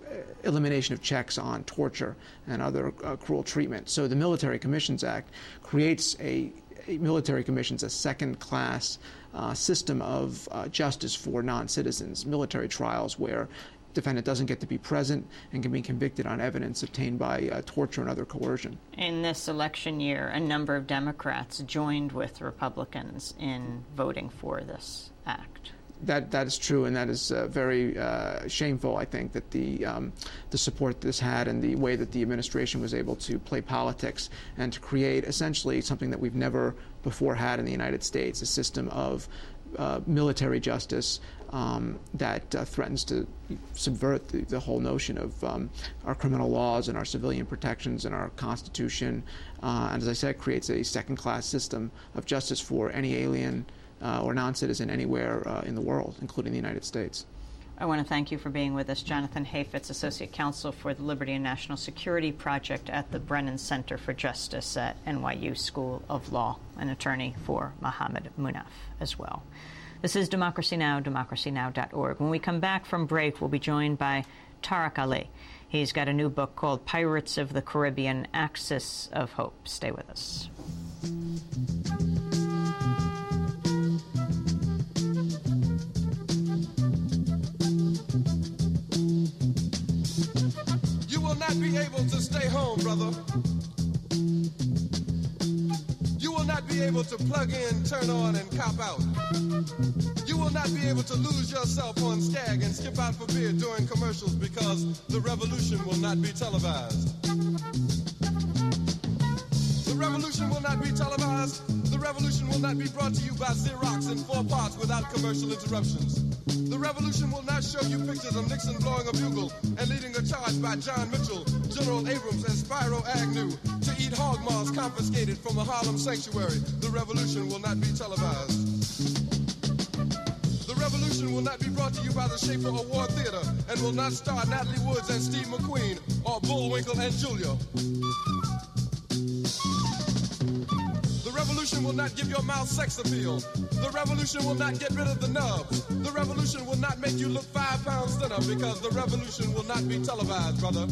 elimination of checks on torture and other uh, cruel treatment. So the Military Commissions Act creates a, a military commissions, a second-class uh, system of uh, justice for non-citizens, military trials where defendant doesn't get to be present and can be convicted on evidence obtained by uh, torture and other coercion. In this election year, a number of Democrats joined with Republicans in voting for this act. That that is true, and that is uh, very uh, shameful. I think that the um, the support this had and the way that the administration was able to play politics and to create essentially something that we've never before had in the United States, a system of uh, military justice um, that uh, threatens to subvert the, the whole notion of um, our criminal laws and our civilian protections and our Constitution, uh, and as I said, creates a second-class system of justice for any alien Uh, or non-citizen anywhere uh, in the world, including the United States. I want to thank you for being with us. Jonathan Hafetz, Associate Counsel for the Liberty and National Security Project at the Brennan Center for Justice at N Y U School of Law, an attorney for Mohamed Munaf as well. This is Democracy Now!, democracy now dot org. When we come back from break, we'll be joined by Tariq Ali. He's got a new book called Pirates of the Caribbean, Axis of Hope. Stay with us. Not be able to stay home, brother. You will not be able to plug in, turn on, and cop out. You will not be able to lose yourself on Skag and skip out for beer during commercials because the revolution will not be televised. The revolution will not be televised. The revolution will not be brought to you by Xerox in four parts without commercial interruptions. The revolution will not show you pictures of Nixon blowing a bugle and leading a charge by John Mitchell, General Abrams, and Spyro Agnew to eat hog maws confiscated from a Harlem sanctuary. The revolution will not be televised. The revolution will not be brought to you by the Schaefer Award Theater and will not star Natalie Woods and Steve McQueen or Bullwinkle and Julia. The revolution will not give your mouth sex appeal. The revolution will not get rid of the nubs. The revolution will not make you look five pounds thinner because the revolution will not be televised, brother.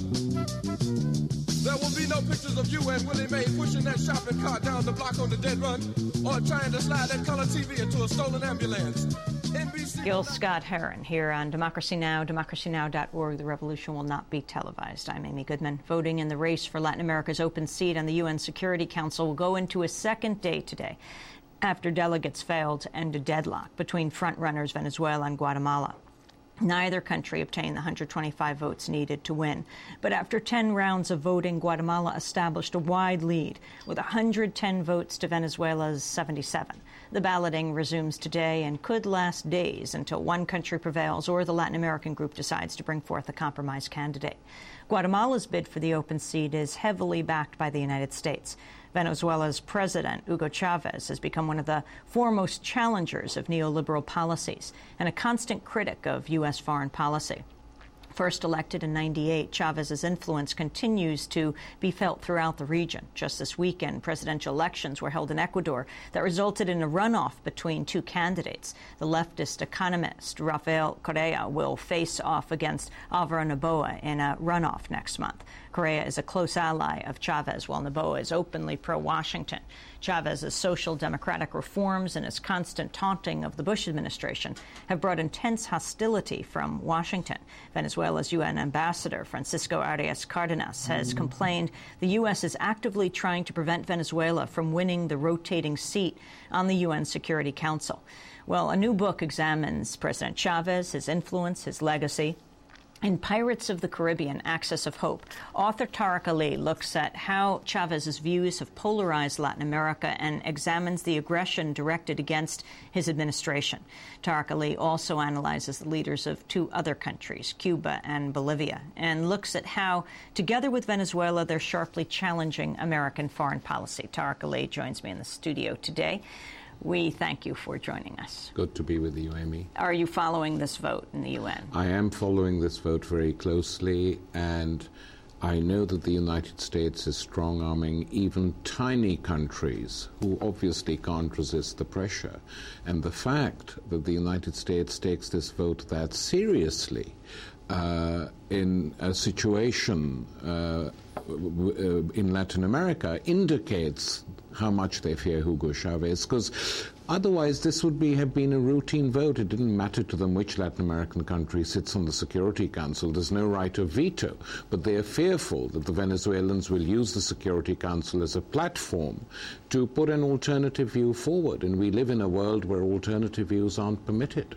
There will be no pictures of you and Willie Mae pushing that shopping cart down the block on the dead run or trying to slide that color T V into a stolen ambulance. N B C Gil Scott-Heron here on Democracy Now!, democracy now dot org. The revolution will not be televised. I'm Amy Goodman. Voting in the race for Latin America's open seat on the U N Security Council will go into a second day today after delegates failed to end a deadlock between frontrunners Venezuela and Guatemala. Neither country obtained the one hundred twenty-five votes needed to win. But after ten rounds of voting, Guatemala established a wide lead with one hundred ten votes to Venezuela's seventy-seven. The balloting resumes today and could last days until one country prevails or the Latin American group decides to bring forth a compromise candidate. Guatemala's bid for the open seat is heavily backed by the United States. Venezuela's president, Hugo Chavez, has become one of the foremost challengers of neoliberal policies and a constant critic of U S foreign policy. First elected in ninety-eight, Chavez's influence continues to be felt throughout the region. Just this weekend, presidential elections were held in Ecuador that resulted in a runoff between two candidates. The leftist economist Rafael Correa will face off against Alvaro Noboa in a runoff next month. Correa is a close ally of Chavez, while Noboa is openly pro-Washington. Chavez's social democratic reforms and his constant taunting of the Bush administration have brought intense hostility from Washington. Venezuela's U N ambassador, Francisco Arias Cardenas, has complained the U S is actively trying to prevent Venezuela from winning the rotating seat on the U N Security Council. Well, a new book examines President Chavez, his influence, his legacy. In Pirates of the Caribbean, Axis of Hope, author Tariq Ali looks at how Chavez's views have polarized Latin America and examines the aggression directed against his administration. Tariq Ali also analyzes the leaders of two other countries, Cuba and Bolivia, and looks at how, together with Venezuela, they're sharply challenging American foreign policy. Tariq Ali joins me in the studio today. We thank you for joining us. Good to be with you, Amy. Are you following this vote in the U N? I am following this vote very closely, and I know that the United States is strong-arming even tiny countries who obviously can't resist the pressure. And the fact that the United States takes this vote that seriously uh, in a situation uh, w- uh, in Latin America indicates how much they fear Hugo Chavez, because otherwise this would be, have been a routine vote. It didn't matter to them which Latin American country sits on the Security Council. There's no right of veto, but they are fearful that the Venezuelans will use the Security Council as a platform to put an alternative view forward, and we live in a world where alternative views aren't permitted.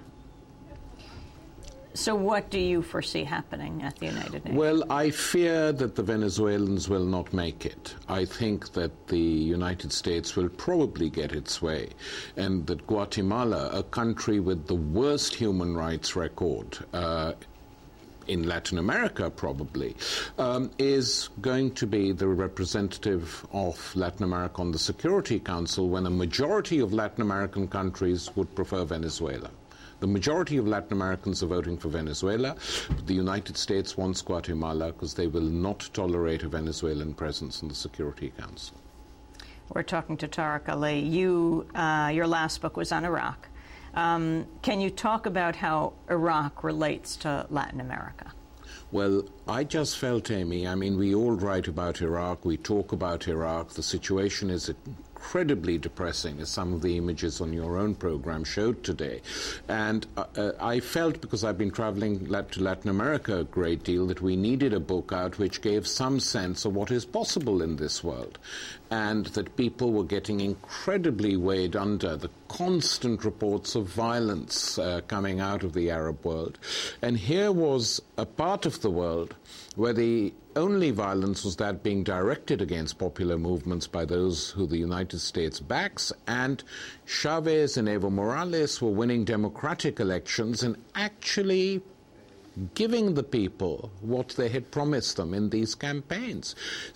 So what do you foresee happening at the United Nations? Well, I fear that the Venezuelans will not make it. I think that the United States will probably get its way, and that Guatemala, a country with the worst human rights record uh, in Latin America probably, um, is going to be the representative of Latin America on the Security Council when a majority of Latin American countries would prefer Venezuela. The majority of Latin Americans are voting for Venezuela, but the United States wants Guatemala because they will not tolerate a Venezuelan presence in the Security Council. We're talking to Tariq Ali. You, uh, your last book was on Iraq. Um, can you talk about how Iraq relates to Latin America? Well, I just felt, Amy, I mean, we all write about Iraq, we talk about Iraq. The situation is incredibly depressing, as some of the images on your own program showed today. And uh, uh, I felt, because I've been traveling to Latin America a great deal, that we needed a book out which gave some sense of what is possible in this world, and that people were getting incredibly weighed under the constant reports of violence uh, coming out of the Arab world. And here was a part of the world where the only violence was that being directed against popular movements by those who the United States backs, and Chavez and Evo Morales were winning democratic elections and actually giving the people what they had promised them in these campaigns.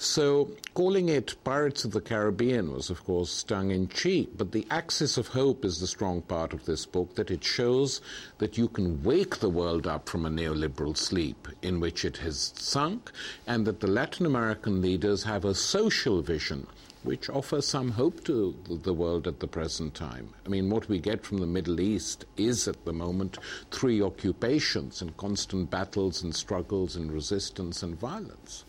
So calling it Pirates of the Caribbean was, of course, tongue-in-cheek, but the axis of hope is the strong part of this book, that it shows that you can wake the world up from a neoliberal sleep in which it has sunk, and that the Latin American leaders have a social vision which offers some hope to the world at the present time. I mean, what we get from the Middle East is, at the moment, three occupations and constant battles and struggles and resistance and violence.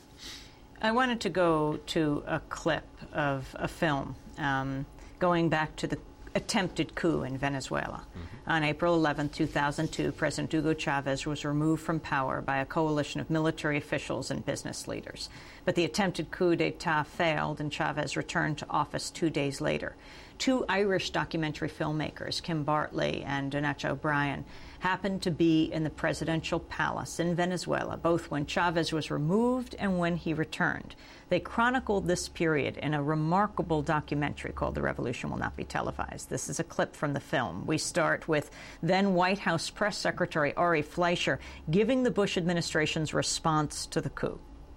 I wanted to go to a clip of a film um, going back to the attempted coup in Venezuela. Mm-hmm. On April eleventh, two thousand two, President Hugo Chavez was removed from power by a coalition of military officials and business leaders. But the attempted coup d'etat failed, and Chavez returned to office two days later. Two Irish documentary filmmakers, Kim Bartley and Donatcha O'Brien, happened to be in the presidential palace in Venezuela, both when Chavez was removed and when he returned. They chronicled this period in a remarkable documentary called The Revolution Will Not Be Televised. This is a clip from the film. We start with then White House Press Secretary Ari Fleischer giving the Bush administration's response to the coup.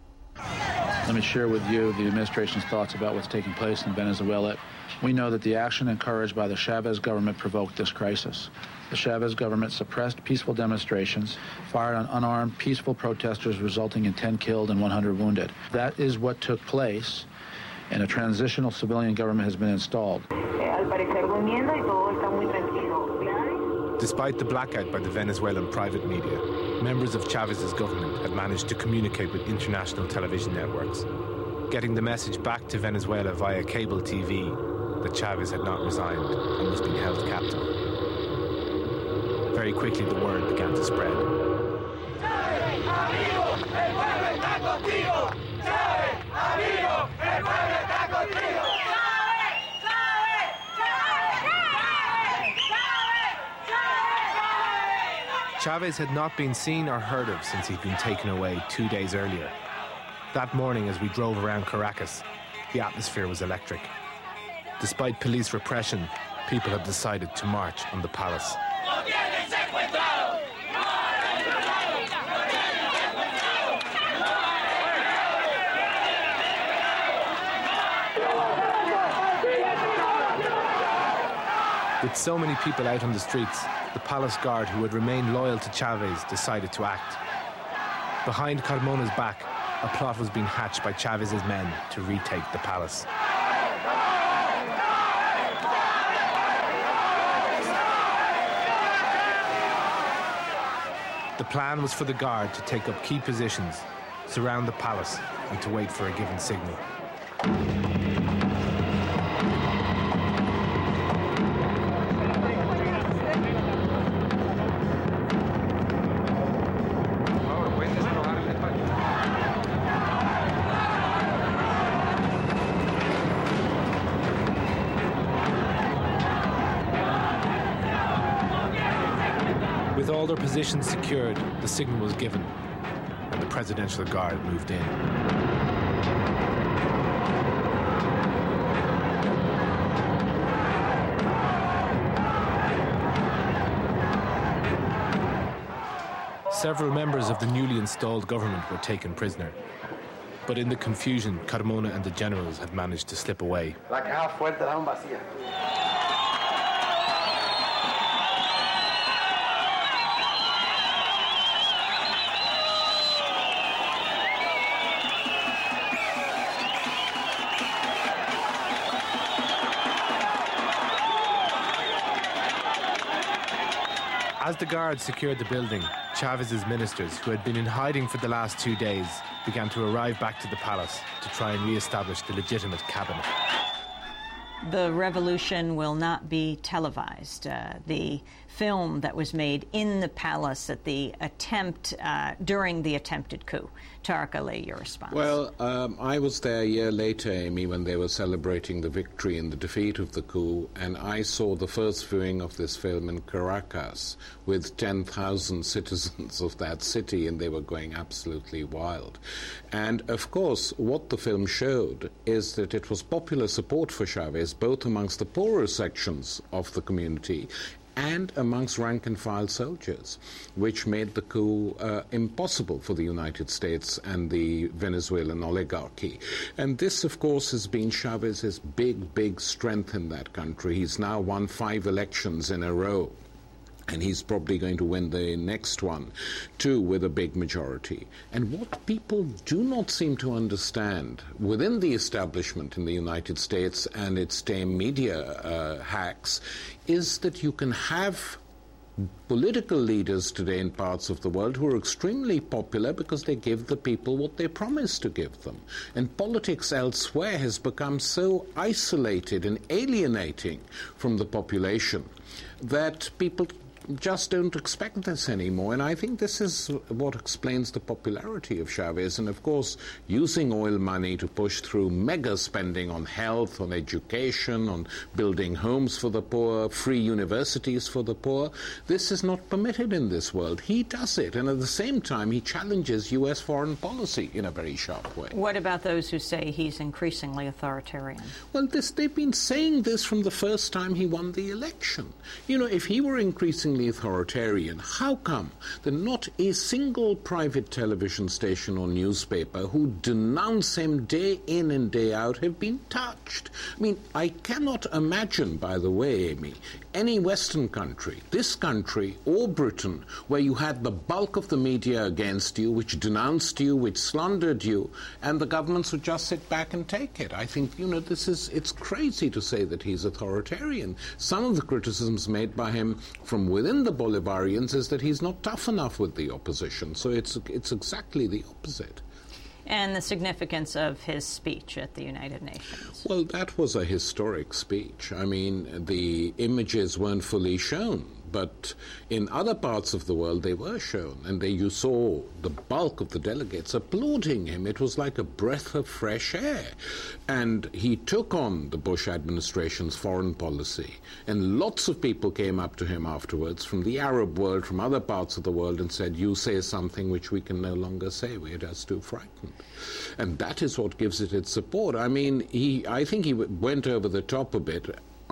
Let me share with you the administration's thoughts about what's taking place in Venezuela. We know that the action encouraged by the Chavez government provoked this crisis. The Chavez government suppressed peaceful demonstrations, fired on unarmed, peaceful protesters, resulting in ten killed and one hundred wounded. That is what took place, and a transitional civilian government has been installed. Despite the blackout by the Venezuelan private media, members of Chavez's government had managed to communicate with international television networks, getting the message back to Venezuela via cable T V that Chavez had not resigned and was being held captive. Very quickly, the word began to spread. Chavez had not been seen or heard of since he'd been taken away two days earlier. That morning, as we drove around Caracas, the atmosphere was electric. Despite police repression, people had decided to march on the palace. With so many people out on the streets, the palace guard who had remained loyal to Chavez decided to act. Behind Carmona's back, a plot was being hatched by Chávez's men to retake the palace. The plan was for the Guard to take up key positions, surround the palace, and to wait for a given signal. With all their positions secured, the signal was given, and the Presidential Guard moved in. Several members of the newly installed government were taken prisoner. But in the confusion, Carmona and the generals had managed to slip away. As the Guards secured the building, Chávez's ministers, who had been in hiding for the last two days, began to arrive back to the palace to try and re-establish the legitimate cabinet. The revolution will not be televised. Uh, the film that was made in the palace at the attempt, uh, during the attempted coup. Tariq Ali, your response. Well, um, I was there a year later, Amy, when they were celebrating the victory and the defeat of the coup, and I saw the first viewing of this film in Caracas with ten thousand citizens of that city, and they were going absolutely wild. And, of course, what the film showed is that it was popular support for Chávez, both amongst the poorer sections of the community and amongst rank-and-file soldiers, which made the coup uh, impossible for the United States and the Venezuelan oligarchy. And this, of course, has been Chávez's big, big strength in that country. He's now won five elections in a row, and he's probably going to win the next one, too, with a big majority. And what people do not seem to understand within the establishment in the United States and its tame media uh, hacks is that you can have political leaders today in parts of the world who are extremely popular because they give the people what they promise to give them. And politics elsewhere has become so isolated and alienating from the population that people just don't expect this anymore. And I think this is what explains the popularity of Chávez. And, of course, using oil money to push through mega spending on health, on education, on building homes for the poor, free universities for the poor. This is not permitted in this world. He does it. And at the same time, he challenges U S foreign policy in a very sharp way. What about those who say he's increasingly authoritarian? Well, this, they've been saying this from the first time he won the election. You know, if he were increasingly authoritarian, how come that not a single private television station or newspaper who denounce him day in and day out have been touched? I mean, I cannot imagine, by the way, Amy, any Western country, this country or Britain, where you had the bulk of the media against you, which denounced you, which slandered you, and the governments would just sit back and take it. I think, you know, this is, it's crazy to say that he's authoritarian. Some of the criticisms made by him from within the Bolivarians is that he's not tough enough with the opposition. So it's, it's exactly the opposite. And the significance of his speech at the United Nations. Well, that was a historic speech. I mean, the images weren't fully shown, but in other parts of the world they were shown, and there you saw the bulk of the delegates applauding him. It was like a breath of fresh air. And he took on the Bush administration's foreign policy, and lots of people came up to him afterwards from the Arab world, from other parts of the world, and said, you say something which we can no longer say. We're just too frightened. And that is what gives it its support. I mean, he, I think he went over the top a bit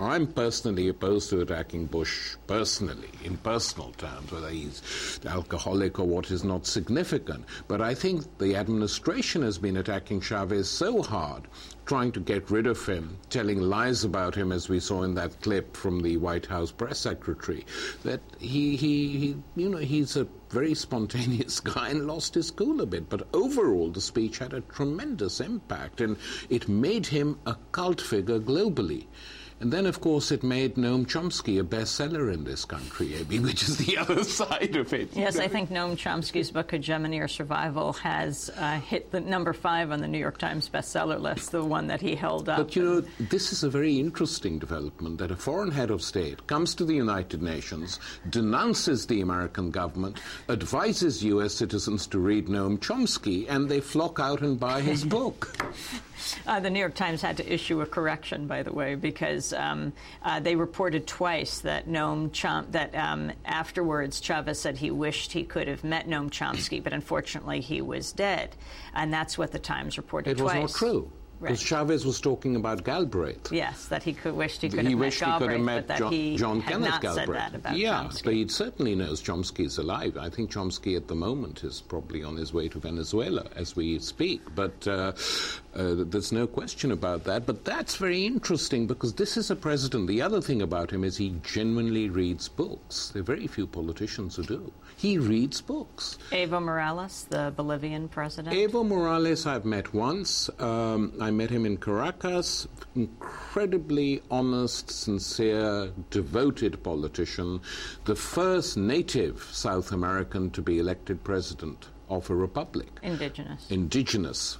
I'm personally opposed to attacking Bush personally, in personal terms, whether he's alcoholic or what is not significant. But I think the administration has been attacking Chavez so hard, trying to get rid of him, telling lies about him, as we saw in that clip from the White House press secretary, that he, he, he you know, he's a very spontaneous guy and lost his cool a bit. But overall, the speech had a tremendous impact, and it made him a cult figure globally. And then, of course, it made Noam Chomsky a bestseller in this country, Abby, which is the other side of it. Yes, I think Noam Chomsky's book, Hegemony or Survival, has uh, hit the number five on the New York Times bestseller list, the one that he held up. But, you know, this is a very interesting development, that a foreign head of state comes to the United Nations, denounces the American government, advises U S citizens to read Noam Chomsky, and they flock out and buy his book. Uh, the New York Times had to issue a correction, by the way, because um, uh, they reported twice that Noam Chom that um, afterwards Chavez said he wished he could have met Noam Chomsky, but unfortunately he was dead, and that's what the Times reported it twice. It was not true. Because Right. Chavez was talking about Galbraith. Yes, that he could wished he could he have wished met he could Galbraith, have met but that John, he John had Kenneth not Galbraith. said that about yeah, Chomsky. but he certainly knows Chomsky is alive. I think Chomsky at the moment is probably on his way to Venezuela as we speak. But uh, uh, there's no question about that. But that's very interesting because this is a president. The other thing about him is he genuinely reads books. There are very few politicians who do. He reads books. Evo Morales, the Bolivian president. Evo Morales I've met once. Um, I met him in Caracas. Incredibly honest, sincere, devoted politician. The first native South American to be elected president of a republic. Indigenous. Indigenous.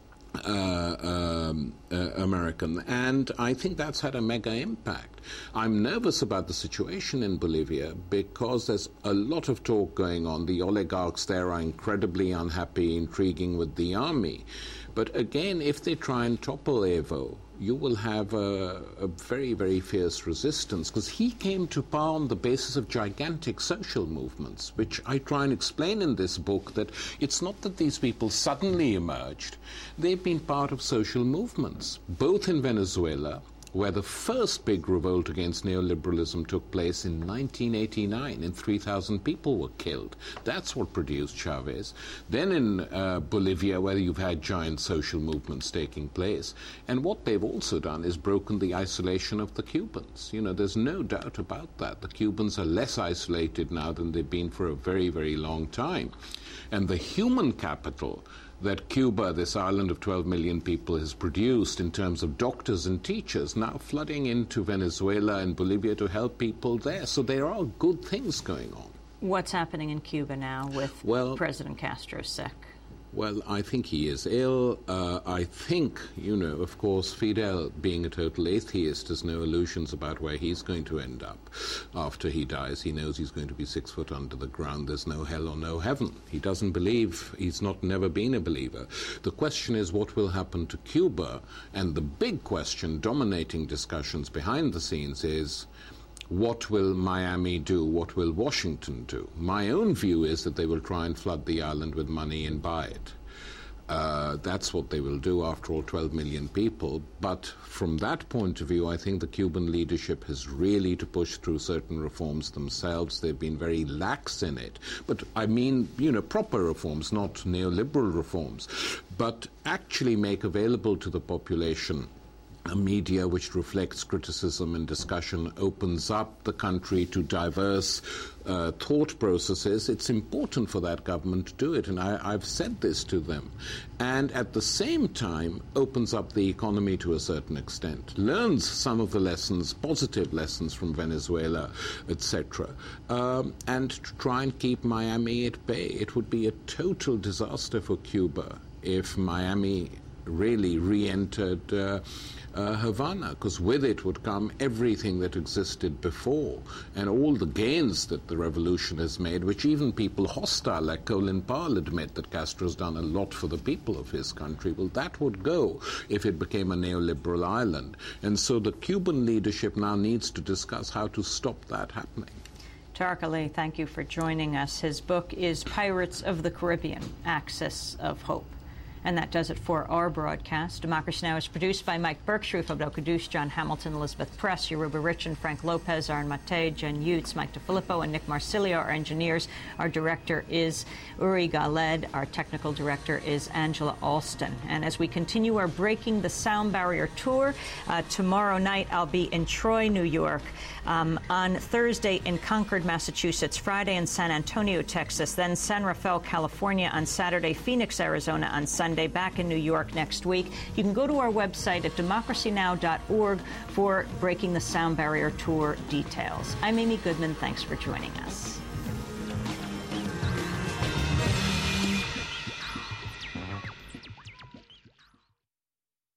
Uh, um, uh, American, and I think that's had a mega impact. I'm nervous about the situation in Bolivia because there's a lot of talk going on. The oligarchs there are incredibly unhappy, intriguing with the army. But again, if they try and topple Evo, you will have a, a very, very fierce resistance, because he came to power on the basis of gigantic social movements, which I try and explain in this book, that it's not that these people suddenly emerged. They've been part of social movements, both in Venezuela, where the first big revolt against neoliberalism took place in nineteen eighty-nine, and three thousand people were killed. That's what produced Chavez. Then in uh, Bolivia, where you've had giant social movements taking place. And what they've also done is broken the isolation of the Cubans. You know, there's no doubt about that. The Cubans are less isolated now than they've been for a very, very long time. And the human capital that Cuba, this island of twelve million people, has produced in terms of doctors and teachers, now flooding into Venezuela and Bolivia to help people there. So there are good things going on. What's happening in Cuba now with well, President Castro sick? Well, I think he is ill. Uh, I think, you know, of course, Fidel, being a total atheist, has no illusions about where he's going to end up after he dies. He knows he's going to be six foot under the ground. There's no hell or no heaven. He doesn't believe. He's not never been a believer. The question is what will happen to Cuba? And the big question dominating discussions behind the scenes is, what will Miami do? What will Washington do? My own view is that they will try and flood the island with money and buy it. Uh, that's what they will do, after all, twelve million people. But from that point of view, I think the Cuban leadership has really to push through certain reforms themselves. They've been very lax in it. But I mean, you know, proper reforms, not neoliberal reforms, but actually make available to the population a media which reflects criticism and discussion, opens up the country to diverse uh, thought processes. It's important for that government to do it, and I, I've said this to them. And at the same time, opens up the economy to a certain extent, learns some of the lessons, positive lessons from Venezuela, et cetera, um, and to try and keep Miami at bay. It would be a total disaster for Cuba if Miami really re-entered uh, uh, Havana, because with it would come everything that existed before and all the gains that the revolution has made, which even people hostile like Colin Powell admit that Castro's done a lot for the people of his country. Well, that would go if it became a neoliberal island. And so the Cuban leadership now needs to discuss how to stop that happening. Tariq Ali, thank you for joining us. His book is Pirates of the Caribbean, Axis of Hope. And that does it for our broadcast. Democracy Now! Is produced by Mike Burke, Sharif Abdel-Kaddouche, John Hamilton, Elizabeth Press, Yoruba Richin, Frank Lopez, Aaron Mate, Jen Utes, Mike DeFilippo, and Nick Marsilio. Our engineers. Our director is Uri Galed. Our technical director is Angela Alston. And as we continue our Breaking the Sound Barrier tour, uh, tomorrow night I'll be in Troy, New York. Um, on Thursday in Concord, Massachusetts. Friday in San Antonio, Texas. Then San Rafael, California on Saturday. Phoenix, Arizona on Sunday. Back in New York next week. You can go to our website at democracy now dot org for Breaking the Sound Barrier tour details. I'm Amy Goodman. Thanks for joining us.